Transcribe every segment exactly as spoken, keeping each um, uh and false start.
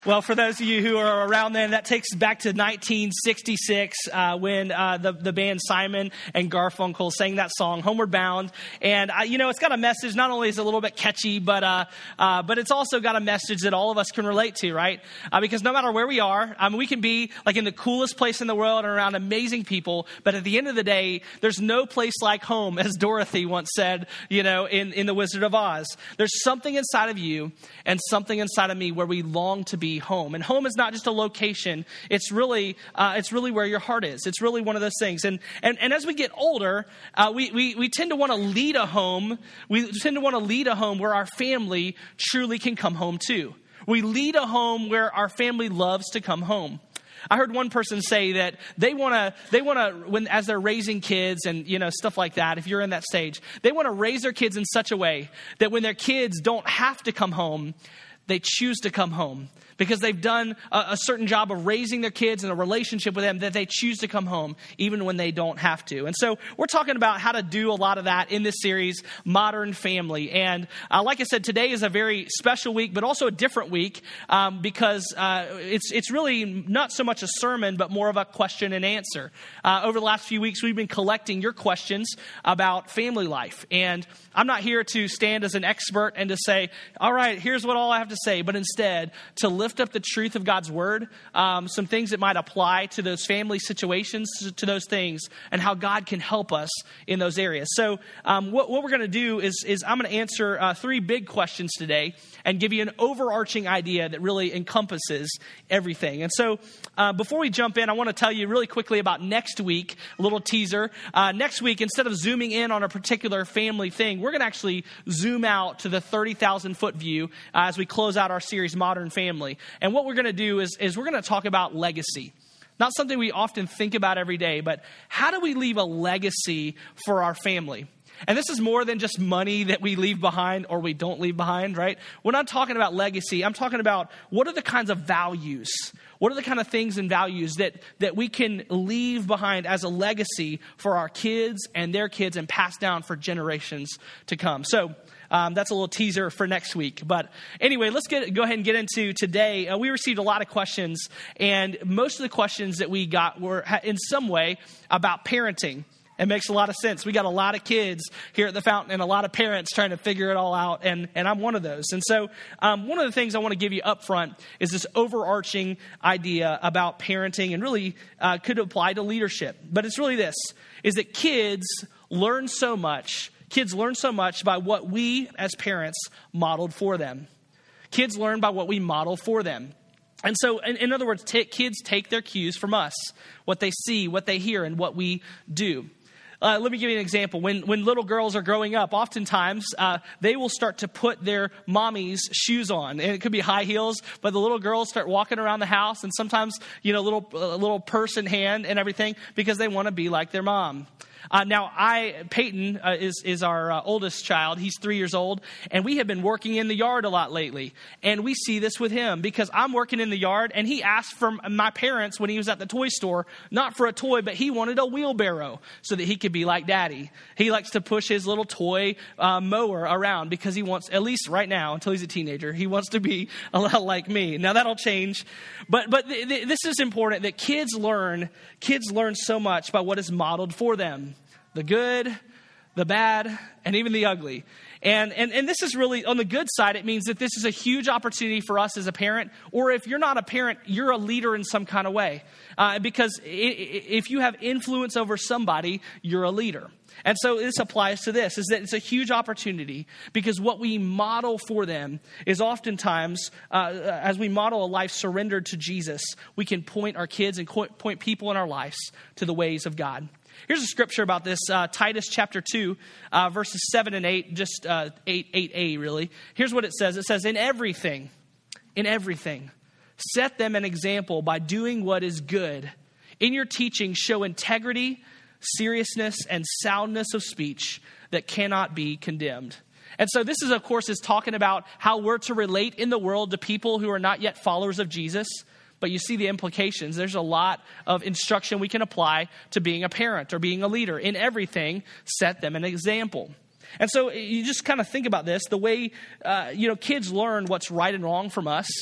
Well, for those of you who are around then, that takes back to nineteen sixty-six uh, when uh, the, the band Simon and Garfunkel sang that song, Homeward Bound. And, uh, you know, it's got a message. Not only is it a little bit catchy, but uh, uh, but it's also got a message that all of us can relate to, right? Uh, because no matter where we are, I mean, we can be like in the coolest place in the world and around amazing people. But at the end of the day, there's no place like home, as Dorothy once said, you know, in, in The Wizard of Oz. There's something inside of you and something inside of me where we long to be home. And home is not just a location. It's really, uh, it's really where your heart is. It's really one of those things. And and, and as we get older, uh, we, we we tend to want to lead a home. We tend to want to lead a home where our family truly can come home too. We lead a home where our family loves to come home. I heard one person say that they want to, they want to, when as they're raising kids and, you know, stuff like that, if you're in that stage, they want to raise their kids in such a way that when their kids don't have to come home, they choose to come home. Because they've done a, a certain job of raising their kids in a relationship with them, that they choose to come home even when they don't have to. And so we're talking about how to do a lot of that in this series, Modern Family. And uh, like I said, today is a very special week, but also a different week um, because uh, it's it's really not so much a sermon, but more of a question and answer. Uh, over the last few weeks, we've been collecting your questions about family life. And I'm not here to stand as an expert and to say, all right, here's what all I have to say, but instead to lift up the truth of God's word, um, some things that might apply to those family situations, to, to those things, and how God can help us in those areas. So um, what, what we're going to do is, is I'm going to answer uh, three big questions today and give you an overarching idea that really encompasses everything. And so uh, before we jump in, I want to tell you really quickly about next week, a little teaser. Uh, next week, instead of zooming in on a particular family thing, we're going to actually zoom out to the thirty thousand foot view uh, as we close out our series, Modern Family. And what we're going to do is, is we're going to talk about legacy. Not something we often think about every day, but how do we leave a legacy for our family? And this is more than just money that we leave behind or we don't leave behind, right? When I'm talking about legacy, I'm talking about what are the kinds of values, what are the kind of things and values that, that we can leave behind as a legacy for our kids and their kids and pass down for generations to come. So Um, that's a little teaser for next week. But anyway, let's get go ahead and get into today. Uh, we received a lot of questions, and most of the questions that we got were in some way about parenting. It makes a lot of sense. We got a lot of kids here at the Fountain and a lot of parents trying to figure it all out, and, and I'm one of those. And so um, one of the things I want to give you up front is this overarching idea about parenting and really uh, could apply to leadership. But it's really this, is that kids learn so much Kids learn so much by what we as parents modeled for them. Kids learn by what we model for them. And so, in, in other words, t- kids take their cues from us, what they see, what they hear, and what we do. Uh, let me give you an example. When when little girls are growing up, oftentimes uh, they will start to put their mommy's shoes on, and it could be high heels. But the little girls start walking around the house, and sometimes you know, little a little purse in hand and everything because they want to be like their mom. Uh, now, I Peyton uh, is is our uh, oldest child. He's three years old, and we have been working in the yard a lot lately. And we see this with him because I'm working in the yard, and he asked for my parents when he was at the toy store, not for a toy, but he wanted a wheelbarrow so that he could be like Daddy. He likes to push his little toy uh, mower around because he wants, at least right now, until he's a teenager, he wants to be a lot like me. Now, that'll change, but but th- th- this is important that kids learn. Kids learn so much by what is modeled for them. The good, the bad, and even the ugly. And, and and this is really, on the good side, it means that this is a huge opportunity for us as a parent. Or if you're not a parent, you're a leader in some kind of way. Uh, because if you have influence over somebody, you're a leader. And so this applies to this, is that it's a huge opportunity because what we model for them is oftentimes, uh, as we model a life surrendered to Jesus, we can point our kids and point people in our lives to the ways of God. Here's a scripture about this, uh, Titus chapter two, uh, verses seven and eight, just uh, eight, eight a really. Here's what it says. It says, in everything, in everything, set them an example by doing what is good. In your teaching, show integrity, seriousness, and soundness of speech that cannot be condemned. And so this is, of course, is talking about how we're to relate in the world to people who are not yet followers of Jesus. But you see the implications. There's a lot of instruction we can apply to being a parent or being a leader. In everything, set them an example. And so you just kind of think about this. The way, uh, you know, kids learn what's right and wrong from us.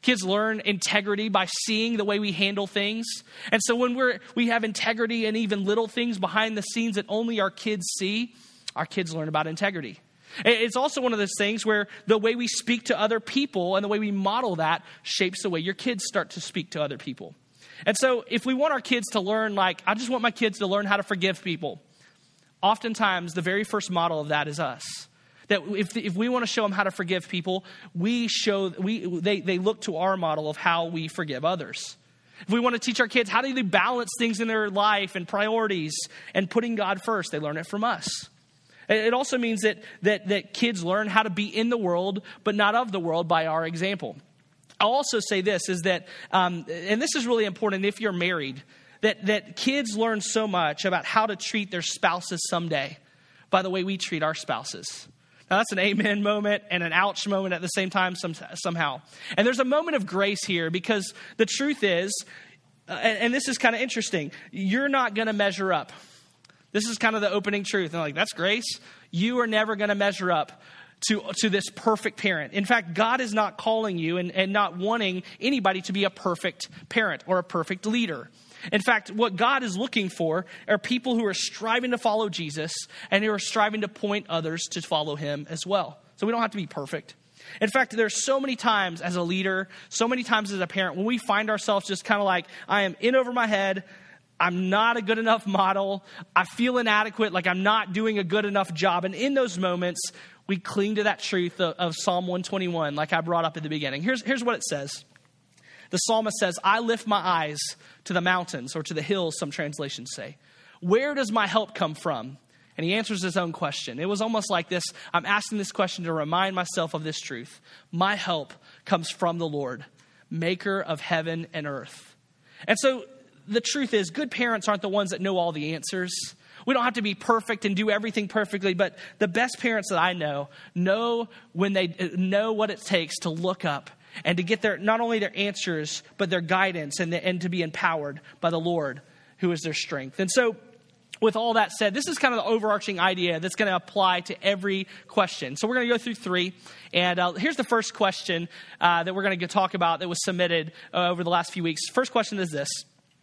Kids learn integrity by seeing the way we handle things. And so when we're we have integrity in even little things behind the scenes that only our kids see, our kids learn about integrity. It's also one of those things where the way we speak to other people and the way we model that shapes the way your kids start to speak to other people. And so if we want our kids to learn, like, I just want my kids to learn how to forgive people, oftentimes the very first model of that is us. That if if we want to show them how to forgive people, we show we they they look to our model of how we forgive others. If we want to teach our kids how do they balance things in their life and priorities and putting God first, they learn it from us. It also means that that that kids learn how to be in the world, but not of the world, by our example. I'll also say this is that, um, and this is really important if you're married, that that kids learn so much about how to treat their spouses someday by the way we treat our spouses. Now, that's an amen moment and an ouch moment at the same time some, somehow. And there's a moment of grace here because the truth is, uh, and, and this is kind of interesting, you're not going to measure up. This is kind of the opening truth. And like, that's grace. You are never going to measure up to, to this perfect parent. In fact, God is not calling you and, and not wanting anybody to be a perfect parent or a perfect leader. In fact, what God is looking for are people who are striving to follow Jesus and who are striving to point others to follow him as well. So we don't have to be perfect. In fact, there's so many times as a leader, so many times as a parent, when we find ourselves just kind of like, I am in over my head. I'm not a good enough model. I feel inadequate, like I'm not doing a good enough job. And in those moments, we cling to that truth of, of Psalm one twenty-one, like I brought up at the beginning. Here's, here's what it says. The psalmist says, I lift my eyes to the mountains, or to the hills, some translations say. Where does my help come from? And he answers his own question. It was almost like this. I'm asking this question to remind myself of this truth. My help comes from the Lord, maker of heaven and earth. And so the truth is, good parents aren't the ones that know all the answers. We don't have to be perfect and do everything perfectly, but the best parents that I know know when they know what it takes to look up and to get their, not only their answers, but their guidance and, the, and to be empowered by the Lord, who is their strength. And so with all that said, this is kind of the overarching idea that's going to apply to every question. So we're going to go through three. And uh, here's the first question uh, that we're going to talk about that was submitted uh, over the last few weeks. First question is this.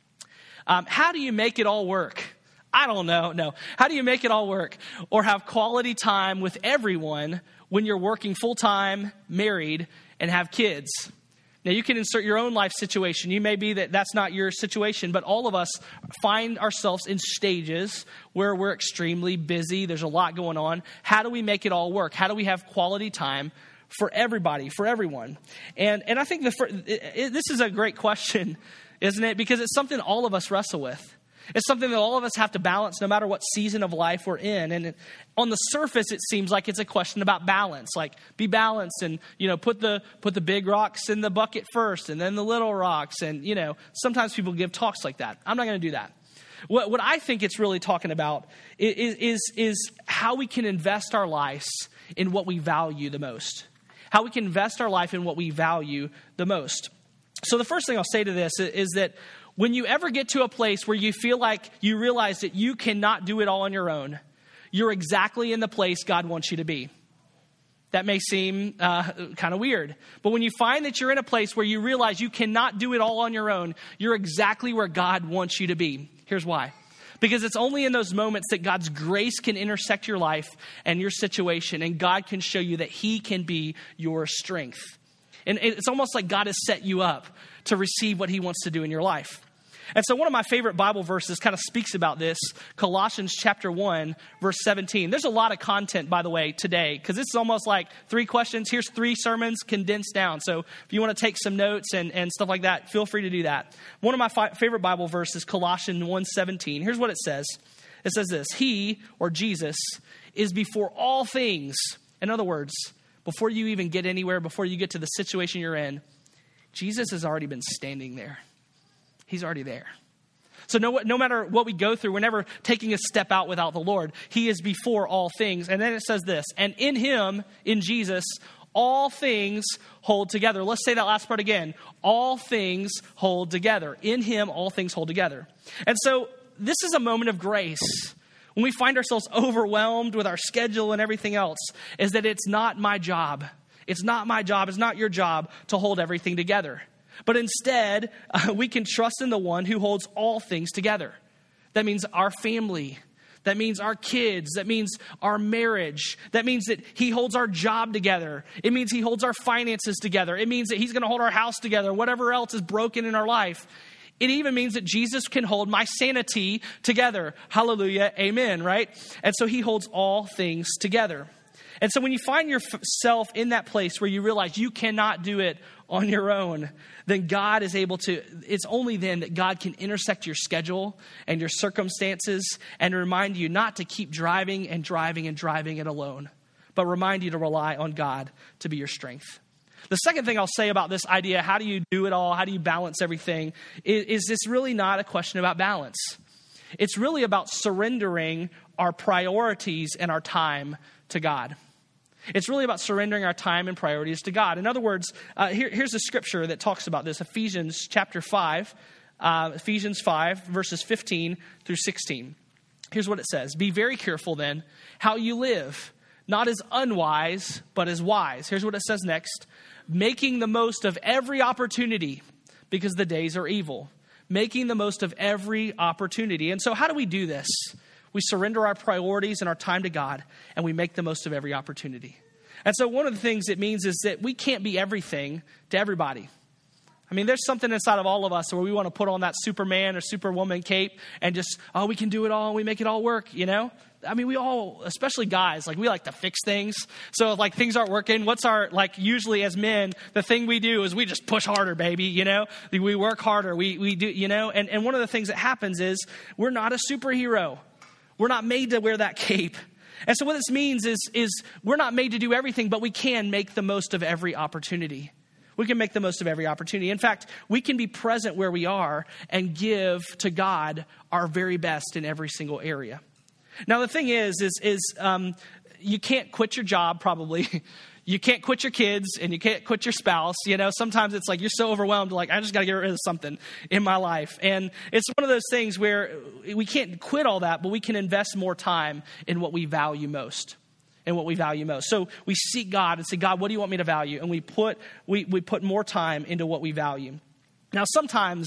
Um, how do you make it all work? I don't know. No. How do you make it all work or have quality time with everyone when you're working full-time, married, and have kids? Now, you can insert your own life situation. You may be that that's not your situation, but all of us find ourselves in stages where we're extremely busy. There's a lot going on. How do we make it all work? How do we have quality time for everybody, for everyone? And and I think the it, it, this is a great question, isn't it? Because it's something all of us wrestle with. It's something that all of us have to balance no matter what season of life we're in. And it, on the surface, it seems like it's a question about balance. Like, be balanced and, you know, put the put the big rocks in the bucket first and then the little rocks. And, you know, sometimes people give talks like that. I'm not going to do that. What what I think it's really talking about is, is, is how we can invest our lives in what we value the most. How we can invest our life in what we value the most. So the first thing I'll say to this is that when you ever get to a place where you feel like you realize that you cannot do it all on your own, you're exactly in the place God wants you to be. That may seem uh, kind of weird. But when you find that you're in a place where you realize you cannot do it all on your own, you're exactly where God wants you to be. Here's why. Because it's only in those moments that God's grace can intersect your life and your situation, and God can show you that he can be your strength. And it's almost like God has set you up to receive what he wants to do in your life. And so one of my favorite Bible verses kind of speaks about this, Colossians chapter one, verse seventeen. There's a lot of content, by the way, today, because this is almost like three questions. Here's three sermons condensed down. So if you want to take some notes and, and stuff like that, feel free to do that. One of my fi- favorite Bible verses, Colossians one seventeen. Here's what it says. It says this: He, or Jesus, is before all things. In other words, before you even get anywhere, before you get to the situation you're in, Jesus has already been standing there. He's already there. So no, no matter what we go through, we're never taking a step out without the Lord. He is before all things. And then it says this: and in him, in Jesus, all things hold together. Let's say that last part again. All things hold together. In him, all things hold together. And so this is a moment of grace. When we find ourselves overwhelmed with our schedule and everything else, is that it's not my job. It's not my job. It's not your job to hold everything together. But instead, uh, we can trust in the one who holds all things together. That means our family. That means our kids. That means our marriage. That means that he holds our job together. It means he holds our finances together. It means that he's going to hold our house together, whatever else is broken in our life. It even means that Jesus can hold my sanity together. Hallelujah. Amen. Right? And so he holds all things together. And so when you find yourself in that place where you realize you cannot do it on your own, then God is able to, it's only then that God can intersect your schedule and your circumstances and remind you not to keep driving and driving and driving it alone, but remind you to rely on God to be your strength. The second thing I'll say about this idea, how do you do it all? How do you balance everything? Is, is this really not a question about balance? It's really about surrendering our priorities and our time to God. It's really about surrendering our time and priorities to God. In other words, uh, here, here's a scripture that talks about this. Ephesians chapter five, uh, Ephesians five, verses fifteen through sixteen. Here's what it says. Be very careful then how you live, not as unwise, but as wise. Here's what it says next. Making the most of every opportunity because the days are evil. Making the most of every opportunity. And so how do we do this? We surrender our priorities and our time to God, and we make the most of every opportunity. And so one of the things it means is that we can't be everything to everybody. I mean, there's something inside of all of us where we want to put on that Superman or Superwoman cape and just, oh, we can do it all, and we make it all work, you know? I mean, we all, especially guys, like we like to fix things. So if like things aren't working, what's our, like usually as men, the thing we do is we just push harder, baby, you know? We work harder, we we do, you know? And, and one of the things that happens is we're not a superhero. We're not made to wear that cape. And so what this means is, is we're not made to do everything, but we can make the most of every opportunity. We can make the most of every opportunity. In fact, we can be present where we are and give to God our very best in every single area. Now, the thing is, is, is um, you can't quit your job probably. You can't quit your kids and you can't quit your spouse. You know, sometimes it's like you're so overwhelmed, like, I just got to get rid of something in my life. And it's one of those things where we can't quit all that, but we can invest more time in what we value most. And what we value most. So we seek God and say, God, what do you want me to value? And we put we, we put more time into what we value. Now, sometimes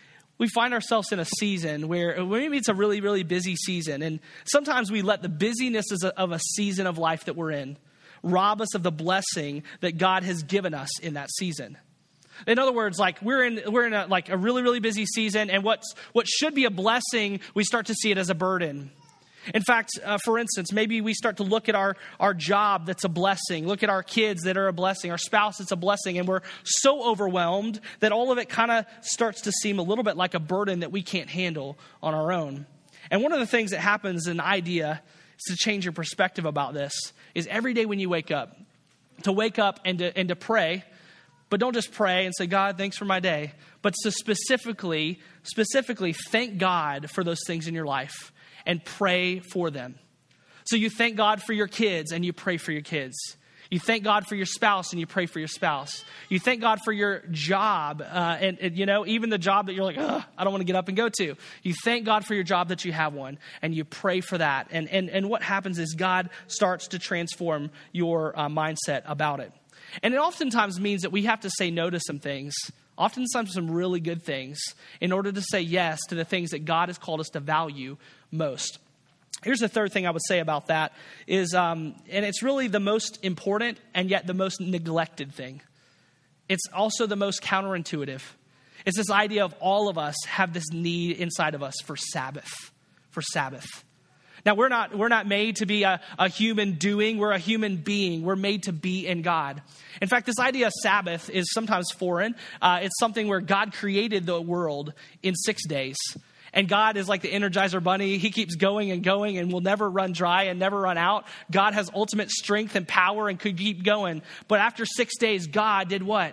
we find ourselves in a season where maybe it's a really, really busy season. And sometimes we let the busyness of a season of life that we're in rob us of the blessing that God has given us in that season. In other words, like we're in we're in a, like a really, really busy season, and what's what should be a blessing, we start to see it as a burden. In fact, uh, for instance, maybe we start to look at our, our job that's a blessing, look at our kids that are a blessing, our spouse that's a blessing, and we're so overwhelmed that all of it kind of starts to seem a little bit like a burden that we can't handle on our own. And one of the things that happens, an idea, is to change your perspective about this, is every day when you wake up, to wake up and to, and to pray, but don't just pray and say, God, thanks for my day, but to specifically, specifically thank God for those things in your life. And pray for them. So you thank God for your kids and you pray for your kids. You thank God for your spouse and you pray for your spouse. You thank God for your job. Uh, and, and, you know, even the job that you're like, I don't want to get up and go to. You thank God for your job that you have one and you pray for that. And, and, and what happens is God starts to transform your uh, mindset about it. And it oftentimes means that we have to say no to some things. Oftentimes some really good things in order to say yes to the things that God has called us to value most. Here's the third thing I would say about that is, um, and it's really the most important and yet the most neglected thing. It's also the most counterintuitive. It's this idea of all of us have this need inside of us for Sabbath, for Sabbath. Now, we're not we're not made to be a, a human doing. We're a human being. We're made to be in God. In fact, this idea of Sabbath is sometimes foreign. Uh, it's something where God created the world in six days. And God is like the Energizer Bunny. He keeps going and going and will never run dry and never run out. God has ultimate strength and power and could keep going. But after six days, God did what?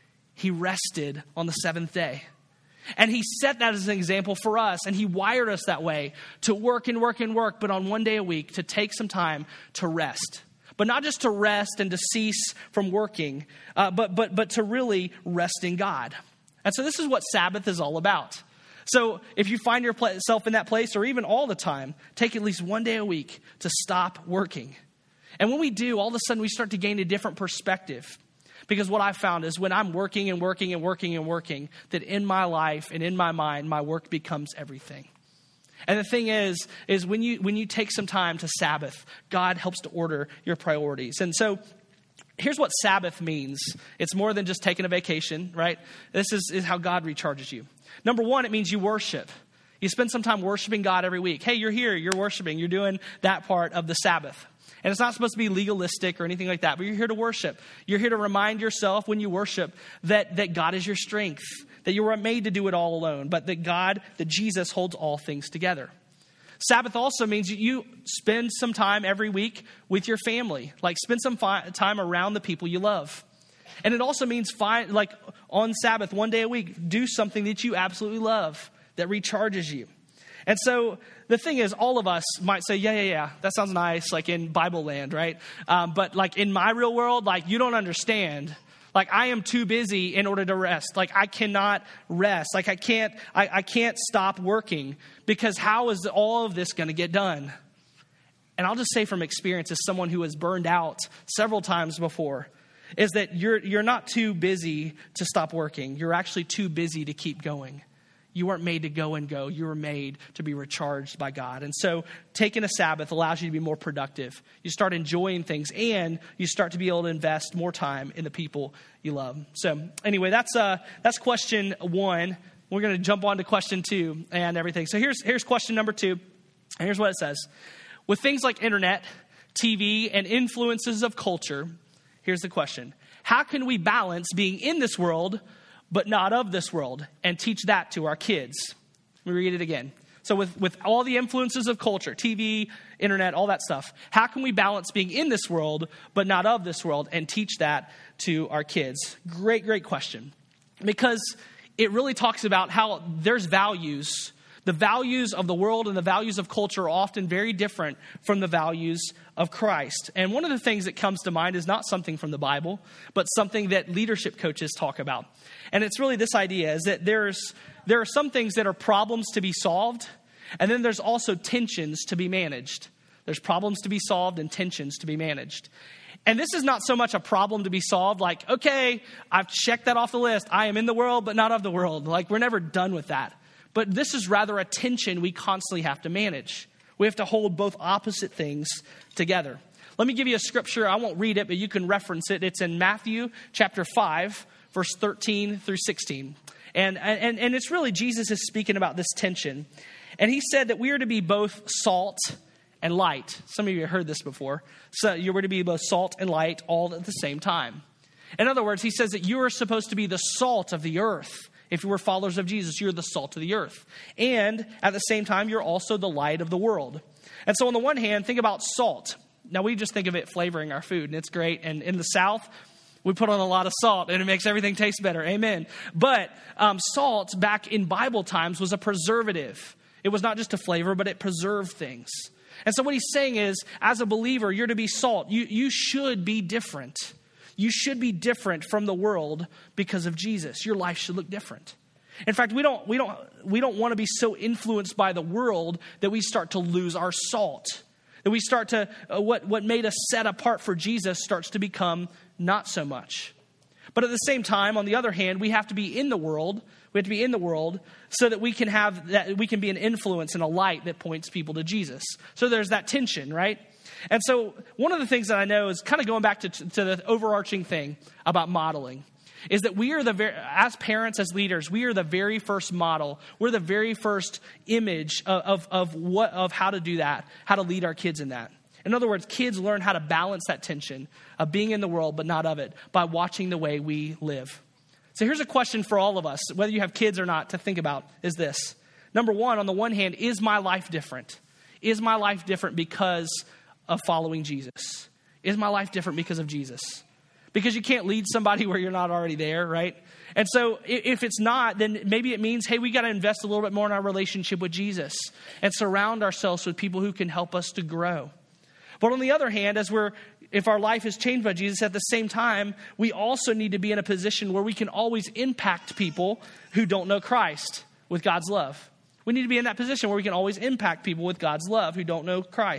He rested on the seventh day. And he set that as an example for us. And he wired us that way to work and work and work, but on one day a week to take some time to rest. But not just to rest and to cease from working, uh, but, but, but to really rest in God. And so this is what Sabbath is all about. So if you find yourself in that place or even all the time, take at least one day a week to stop working And when we do, all of a sudden we start to gain a different perspective. Because what I found is when I'm working and working and working and working, that in my life and in my mind, my work becomes everything. And the thing is, is when you when you take some time to Sabbath, God helps to order your priorities. And so here's what Sabbath means. It's more than just taking a vacation, right? This is, is how God recharges you. Number one, it means you worship. You spend some time worshiping God every week. Hey, you're here, you're worshiping, you're doing that part of the Sabbath. And it's not supposed to be legalistic or anything like that, but you're here to worship. You're here to remind yourself when you worship that, that God is your strength, that you were made to do it all alone, but that God, that Jesus holds all things together. Sabbath also means you spend some time every week with your family, like spend some fi- time around the people you love. And it also means find, like on Sabbath, one day a week, do something that you absolutely love, that recharges you. And so the thing is, all of us might say, yeah, yeah, yeah, that sounds nice, like in Bible land, right? Um, but like in my real world, like you don't understand. Like I am too busy in order to rest. Like I cannot rest. Like I can't, I, I can't stop working because how is all of this going to get done? And I'll just say from experience as someone who has burned out several times before, is that you're you're not too busy to stop working. You're actually too busy to keep going. You weren't made to go and go. You were made to be recharged by God. And so taking a Sabbath allows you to be more productive. You start enjoying things and you start to be able to invest more time in the people you love. So anyway, that's uh that's question one. We're going to jump on to question two and everything. So here's here's question number two. And here's what it says. With things like internet, T V, and influences of culture, here's the question. How can we balance being in this world but not of this world, and teach that to our kids? Let me read it again. So with, with all the influences of culture, T V, internet, all that stuff, how can we balance being in this world, but not of this world, and teach that to our kids? Great, great question. Because it really talks about how there's values. The values of the world and the values of culture are often very different from the values of Christ. And one of the things that comes to mind is not something from the Bible, but something that leadership coaches talk about. And it's really this idea is that there's there are some things that are problems to be solved, and then there's also tensions to be managed. There's problems to be solved and tensions to be managed. And this is not so much a problem to be solved like, okay, I've checked that off the list. I am in the world, but not of the world. Like, we're never done with that. But this is rather a tension we constantly have to manage. We have to hold both opposite things together. Let me give you a scripture. I won't read it, but you can reference it. It's in Matthew chapter five, verse thirteen through sixteen. And, and, and it's really Jesus is speaking about this tension. And he said that we are to be both salt and light. Some of you have heard this before. So you were to be both salt and light all at the same time. In other words, he says that you are supposed to be the salt of the earth. If you were followers of Jesus, you're the salt of the earth. And at the same time, you're also the light of the world. And so on the one hand, think about salt. Now, we just think of it flavoring our food, and it's great. And in the South, we put on a lot of salt, and it makes everything taste better. Amen. But um, salt, back in Bible times, was a preservative. It was not just a flavor, but it preserved things. And so what he's saying is, as a believer, you're to be salt. You, you should be different. You should be different from the world because of Jesus. Your life should look different. In fact, we don't we don't we don't want to be so influenced by the world that we start to lose our salt. That we start to uh, what what made us set apart for Jesus starts to become not so much. But at the same time, on the other hand, we have to be in the world. We have to be in the world so that we can have that we can be an influence and a light that points people to Jesus. So there's that tension, right? And so one of the things that I know is kind of going back to, to the overarching thing about modeling is that we are the very, as parents, as leaders, we are the very first model. We're the very first image of, of, of what, of how to do that, how to lead our kids in that. In other words, kids learn how to balance that tension of being in the world, but not of it, by watching the way we live. So here's a question for all of us, whether you have kids or not, to think about is this. Number one, on the one hand, is my life different? Is my life different because of following Jesus? Is my life different because of Jesus? Because you can't lead somebody where you're not already there, right? And so if it's not, then maybe it means, hey, we got to invest a little bit more in our relationship with Jesus and surround ourselves with people who can help us to grow. But on the other hand, as we're, if our life is changed by Jesus, at the same time, we also need to be in a position where we can always impact people who don't know Christ with God's love. We need to be in that position where we can always impact people with God's love who don't know Christ.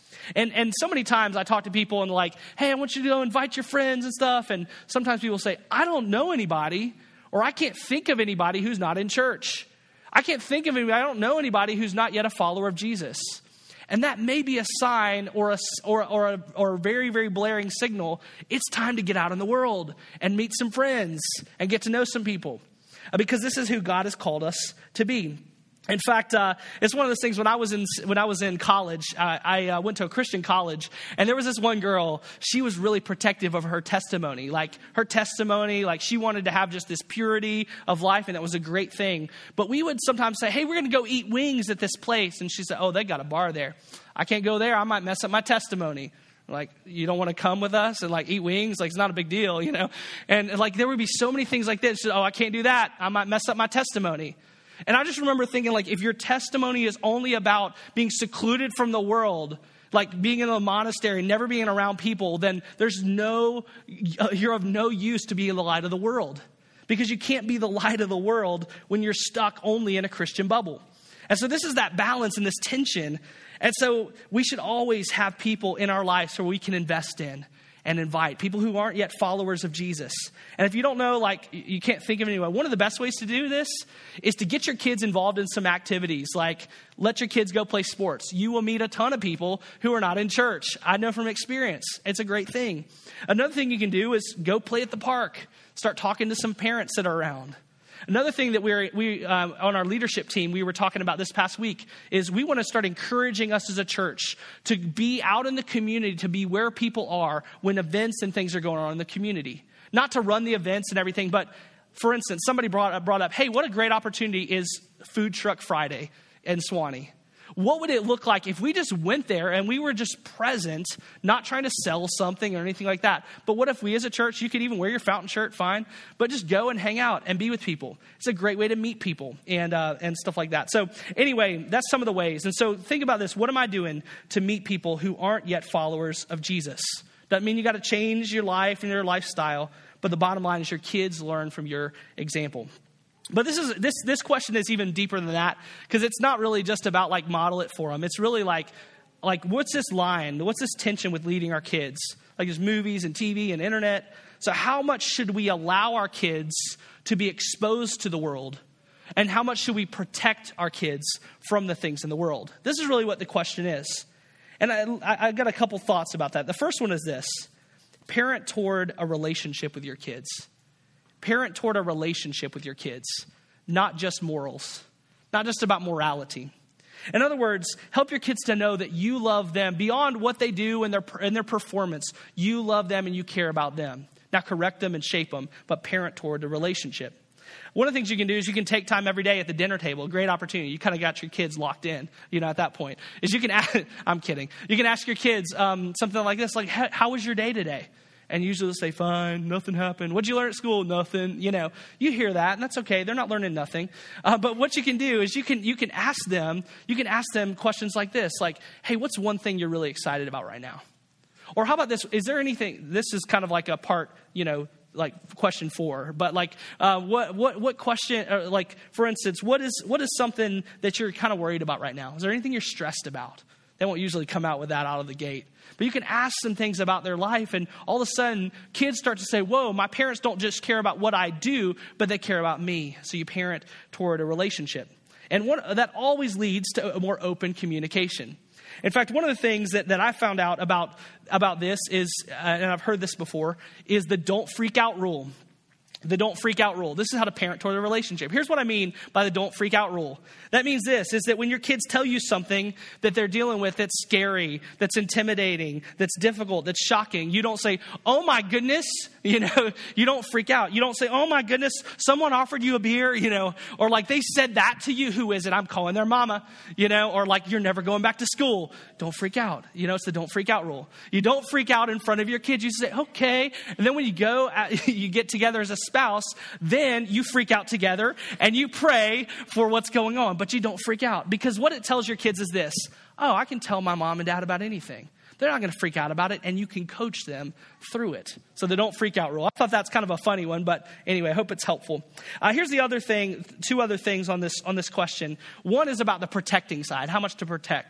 And and so many times I talk to people and like, hey, I want you to go invite your friends and stuff. And sometimes people say, I don't know anybody, or I can't think of anybody who's not in church. I can't think of anybody, I don't know anybody who's not yet a follower of Jesus. And that may be a sign or a, or, or, a, or a very, very blaring signal. It's time to get out in the world and meet some friends and get to know some people. Because this is who God has called us to be. In fact, uh, it's one of those things when I was in when I was in college, uh, I uh, went to a Christian college, and there was this one girl. She was really protective of her testimony, like her testimony, like she wanted to have just this purity of life, and that was a great thing. But we would sometimes say, hey, we're going to go eat wings at this place. And she said, oh, they got a bar there. I can't go there. I might mess up my testimony. Like, you don't want to come with us and like eat wings? Like, it's not a big deal, you know? And like, there would be so many things like this. Oh, I can't do that. I might mess up my testimony. And I just remember thinking, like, if your testimony is only about being secluded from the world, like being in a monastery, never being around people, then there's no, you're of no use to be in the light of the world. Because you can't be the light of the world when you're stuck only in a Christian bubble. And so this is that balance and this tension. And so we should always have people in our lives where we can invest in and invite people who aren't yet followers of Jesus. And if you don't know, like, you can't think of anyone, one of the best ways to do this is to get your kids involved in some activities. Like, let your kids go play sports. You will meet a ton of people who are not in church. I know from experience. It's a great thing. Another thing you can do is go play at the park. Start talking to some parents that are around. Another thing that we're, we, uh, on our leadership team, we were talking about this past week is we want to start encouraging us as a church to be out in the community, to be where people are when events and things are going on in the community. Not to run the events and everything, but for instance, somebody brought up, brought up, hey, what a great opportunity is Food Truck Friday in Suwanee. What would it look like if we just went there and we were just present, not trying to sell something or anything like that? But what if we as a church, you could even wear your fountain shirt, fine, but just go and hang out and be with people. It's a great way to meet people and uh, and stuff like that. So anyway, that's some of the ways. And so think about this. What am I doing to meet people who aren't yet followers of Jesus? Doesn't mean you got to change your life and your lifestyle, but the bottom line is your kids learn from your example. But this is this this question is even deeper than that, because it's not really just about like model it for them. It's really like, like what's this line? What's this tension with leading our kids? Like there's movies and T V and internet. So how much should we allow our kids to be exposed to the world? And how much should we protect our kids from the things in the world? This is really what the question is. And I, I got a couple thoughts about that. The first one is this: parent toward a relationship with your kids. Parent toward a relationship with your kids, not just morals, not just about morality. In other words, help your kids to know that you love them beyond what they do and their, and their performance. You love them and you care about them. Not correct them and shape them, but parent toward the relationship. One of the things you can do is you can take time every day at the dinner table. A great opportunity. You kind of got your kids locked in, you know, at that point. Is you can ask, I'm kidding. You can ask your kids um, something like this, like, how was your day today? And usually they'll say, fine, nothing happened. What'd you learn at school? Nothing. You know, you hear that, and that's okay. They're not learning nothing. Uh, but what you can do is you can you can ask them, you can ask them questions like this, like, hey, what's one thing you're really excited about right now? Or how about this? Is there anything, this is kind of like a part, you know, like question four, but like, uh, what, what, what question, or like, for instance, what is, what is something that you're kind of worried about right now? Is there anything you're stressed about? They won't usually come out with that out of the gate. But you can ask some things about their life, and all of a sudden, kids start to say, whoa, my parents don't just care about what I do, but they care about me. So you parent toward a relationship. And one, that always leads to a more open communication. In fact, one of the things that, that I found out about, about this is, uh, and I've heard this before, is the don't freak out rule. The don't freak out rule. This is how to parent toward a relationship. Here's what I mean by the don't freak out rule. That means this, is that when your kids tell you something that they're dealing with that's scary, that's intimidating, that's difficult, that's shocking, you don't say, oh my goodness, you know, you don't freak out. You don't say, oh my goodness, someone offered you a beer, you know, or like they said that to you. Who is it? I'm calling their mama, you know, or like you're never going back to school. Don't freak out. You know, it's the don't freak out rule. You don't freak out in front of your kids. You say, okay. And then when you go, at, you get together as a spouse, then you freak out together and you pray for what's going on, but you don't freak out, because what it tells your kids is this: oh, I can tell my mom and dad about anything. They're not going to freak out about it, and you can coach them through it. So the don't freak out rule. I thought that's kind of a funny one, but anyway, I hope it's helpful. Uh, here's the other thing, two other things on this on this question. One is about the protecting side, how much to protect.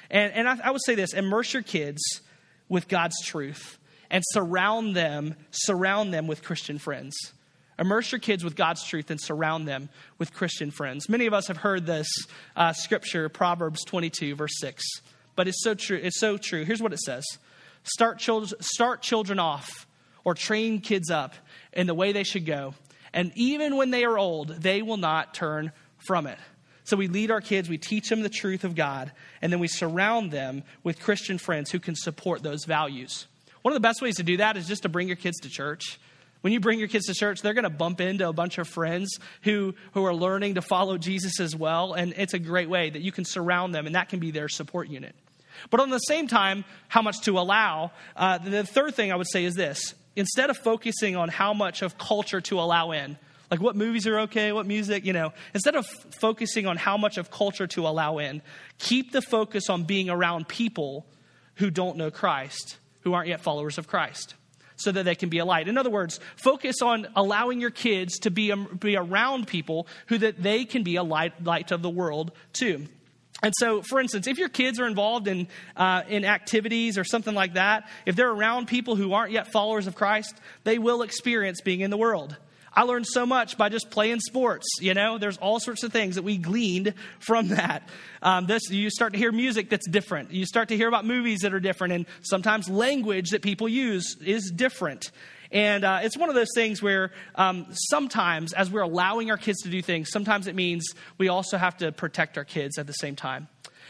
And, and I, I would say this, immerse your kids with God's truth and surround them, surround them with Christian friends. Immerse your kids with God's truth and surround them with Christian friends. Many of us have heard this uh, scripture, Proverbs twenty-two, verse six. But it's so true. It's so true. Here's what it says. Start children, start children off or train kids up in the way they should go. And even when they are old, they will not turn from it. So we lead our kids, we teach them the truth of God, and then we surround them with Christian friends who can support those values. One of the best ways to do that is just to bring your kids to church. When you bring your kids to church, they're going to bump into a bunch of friends who, who are learning to follow Jesus as well. And it's a great way that you can surround them, and that can be their support unit. But on the same time, how much to allow, uh, the third thing I would say is this. Instead of focusing on how much of culture to allow in, like what movies are okay, what music, you know, instead of f- focusing on how much of culture to allow in, keep the focus on being around people who don't know Christ, who aren't yet followers of Christ, so that they can be a light. In other words, focus on allowing your kids to be, um, be around people who that they can be a light, light of the world too. And so, for instance, if your kids are involved in uh, in activities or something like that, if they're around people who aren't yet followers of Christ, they will experience being in the world. I learned so much by just playing sports. You know, there's all sorts of things that we gleaned from that. Um, this, you start to hear music that's different. You start to hear about movies that are different. And sometimes language that people use is different. And uh, it's one of those things where um, sometimes as we're allowing our kids to do things, sometimes it means we also have to protect our kids at the same time.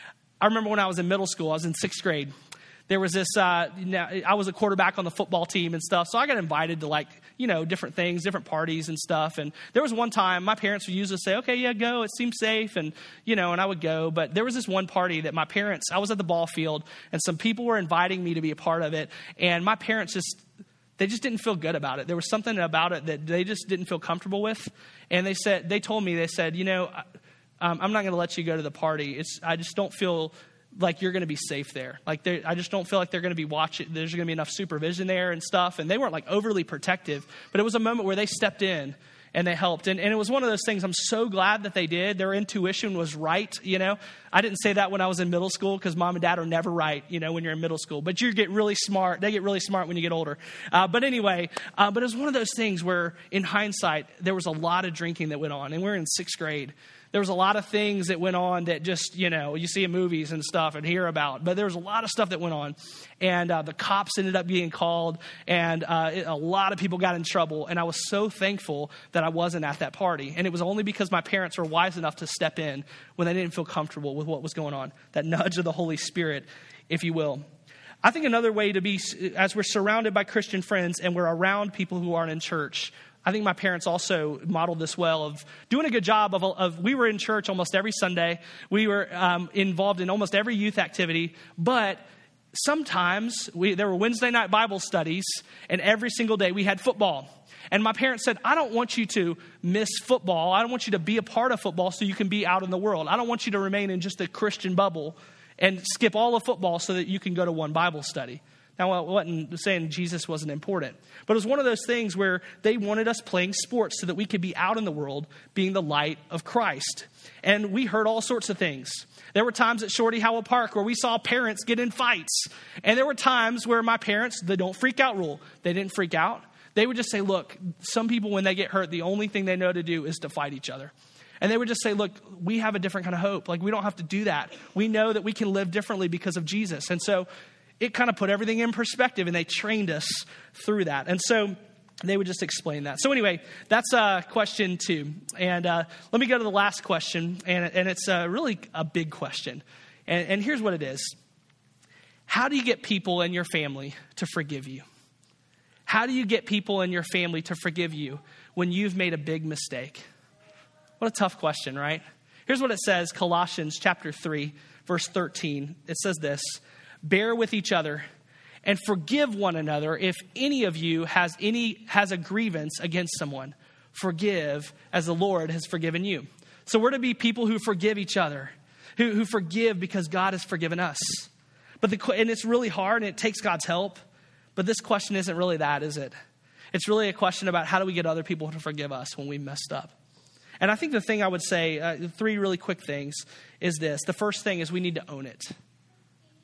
I remember when I was in middle school, I was in sixth grade. There was this, uh, you know, I was a quarterback on the football team and stuff. So I got invited to like, you know, different things, different parties and stuff. And there was one time my parents would usually say, okay, yeah, go. It seems safe. And, you know, and I would go. But there was this one party that my parents, I was at the ball field and some people were inviting me to be a part of it. And my parents just, they just didn't feel good about it. There was something about it that they just didn't feel comfortable with. And they said, they told me, they said, you know, um, I'm not going to let you go to the party. It's, I just don't feel like you're going to be safe there. Like, I just don't feel like they're going to be watching. There's going to be enough supervision there and stuff. And they weren't like overly protective, but it was a moment where they stepped in and they helped. And, and it was one of those things I'm so glad that they did. Their intuition was right. You know, I didn't say that when I was in middle school because mom and dad are never right, you know, when you're in middle school, but you get really smart. They get really smart when you get older. Uh, but anyway, uh, but it was one of those things where in hindsight, there was a lot of drinking that went on and we were in sixth grade. There was a lot of things that went on that just, you know, you see in movies and stuff and hear about. But there was a lot of stuff that went on. And uh, the cops ended up being called. And uh, it, a lot of people got in trouble. And I was so thankful that I wasn't at that party. And it was only because my parents were wise enough to step in when they didn't feel comfortable with what was going on. That nudge of the Holy Spirit, if you will. I think another way to be, as we're surrounded by Christian friends and we're around people who aren't in church, I think my parents also modeled this well of doing a good job of, of we were in church almost every Sunday. We were um, involved in almost every youth activity, but sometimes we, there were Wednesday night Bible studies and every single day we had football. And my parents said, I don't want you to miss football. I don't want you to be a part of football so you can be out in the world. I don't want you to remain in just a Christian bubble and skip all of football so that you can go to one Bible study. Now, I wasn't saying Jesus wasn't important, but it was one of those things where they wanted us playing sports so that we could be out in the world being the light of Christ. And we heard all sorts of things. There were times at Shorty Howell Park where we saw parents get in fights. And there were times where my parents, the don't freak out rule, they didn't freak out. They would just say, look, some people when they get hurt, the only thing they know to do is to fight each other. And they would just say, look, we have a different kind of hope. Like, we don't have to do that. We know that we can live differently because of Jesus. And so it kind of put everything in perspective, and they trained us through that. And so they would just explain that. So anyway, that's uh, question two. And uh, let me go to the last question, and, and it's uh, really a big question. And, and here's what it is. How do you get people in your family to forgive you? How do you get people in your family to forgive you when you've made a big mistake? What a tough question, right? Here's what it says, Colossians chapter three, verse thirteen. It says this. Bear with each other and forgive one another if any of you has any has a grievance against someone. Forgive as the Lord has forgiven you. So we're to be people who forgive each other, who, who forgive because God has forgiven us. But the, and it's really hard and it takes God's help. But this question isn't really that, is it? It's really a question about how do we get other people to forgive us when we messed up. And I think the thing I would say, uh, three really quick things, is this. The first thing is we need to own it.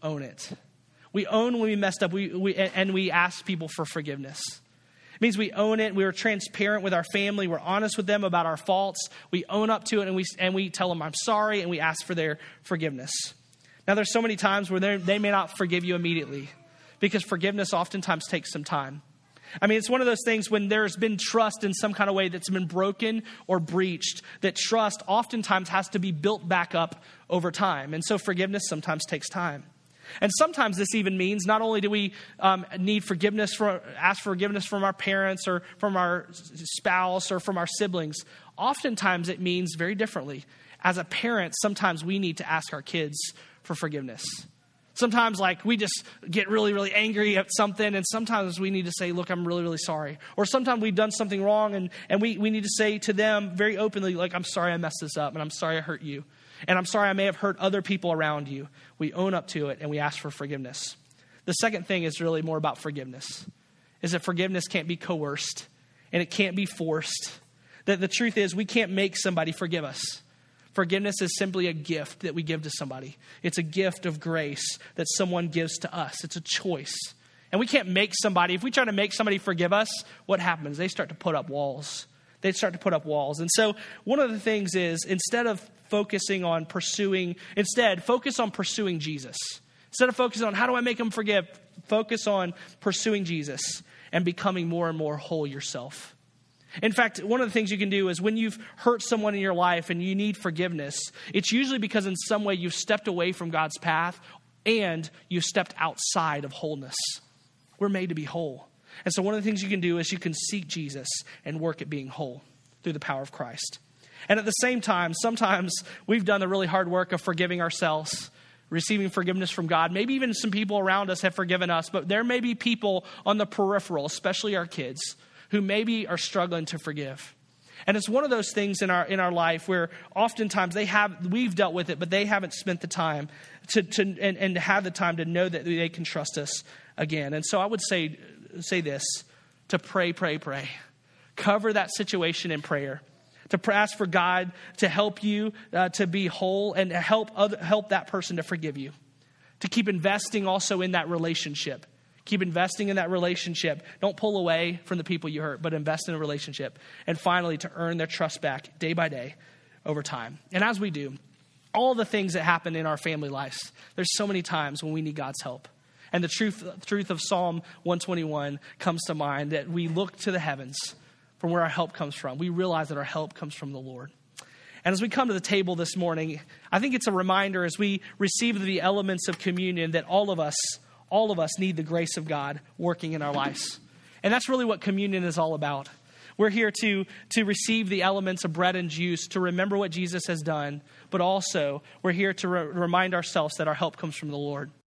own it. We own when we messed up, we, we and we ask people for forgiveness. It means we own it. We are transparent with our family. We're honest with them about our faults. We own up to it, and we and we tell them, I'm sorry, and we ask for their forgiveness. Now, there's so many times where they may not forgive you immediately because forgiveness oftentimes takes some time. I mean, it's one of those things when there's been trust in some kind of way that's been broken or breached, that trust oftentimes has to be built back up over time. And so forgiveness sometimes takes time. And sometimes this even means not only do we um, need forgiveness, for, ask forgiveness from our parents or from our spouse or from our siblings. Oftentimes it means very differently. As a parent, sometimes we need to ask our kids for forgiveness. Sometimes like we just get really, really angry at something, and sometimes we need to say, look, I'm really, really sorry. Or sometimes we've done something wrong, and, and we, we need to say to them very openly, like, I'm sorry I messed this up, and I'm sorry I hurt you. And I'm sorry I may have hurt other people around you. We own up to it, and we ask for forgiveness. The second thing is really more about forgiveness, is that forgiveness can't be coerced, and it can't be forced. That the truth is we can't make somebody forgive us. Forgiveness is simply a gift that we give to somebody. It's a gift of grace that someone gives to us. It's a choice. And we can't make somebody, if we try to make somebody forgive us, what happens? They start to put up walls. They start to put up walls. And so one of the things is, instead of focusing on pursuing, instead, focus on pursuing Jesus. Instead of focusing on how do I make them forgive, focus on pursuing Jesus and becoming more and more whole yourself. In fact, one of the things you can do is when you've hurt someone in your life and you need forgiveness, it's usually because in some way you've stepped away from God's path and you've stepped outside of wholeness. We're made to be whole. And so one of the things you can do is you can seek Jesus and work at being whole through the power of Christ. And at the same time, sometimes we've done the really hard work of forgiving ourselves, receiving forgiveness from God. Maybe even some people around us have forgiven us, but there may be people on the peripheral, especially our kids, who maybe are struggling to forgive. And it's one of those things in our in our life where oftentimes they have we've dealt with it, but they haven't spent the time to, to and, and to have the time to know that they can trust us again. And so I would say say this, to pray, pray, pray. Cover that situation in prayer. To ask for God to help you uh, to be whole and help other, help that person to forgive you. To keep investing also in that relationship. Keep investing in that relationship. Don't pull away from the people you hurt, but invest in a relationship. And finally, to earn their trust back day by day over time. And as we do, all the things that happen in our family lives, there's so many times when we need God's help. And the truth, truth of Psalm one twenty-one comes to mind, that we look to the heavens from where our help comes from. We realize that our help comes from the Lord. And as we come to the table this morning, I think it's a reminder as we receive the elements of communion that all of us All of us need the grace of God working in our lives. And that's really what communion is all about. We're here to, to receive the elements of bread and juice, to remember what Jesus has done, but also we're here to re- remind ourselves that our help comes from the Lord.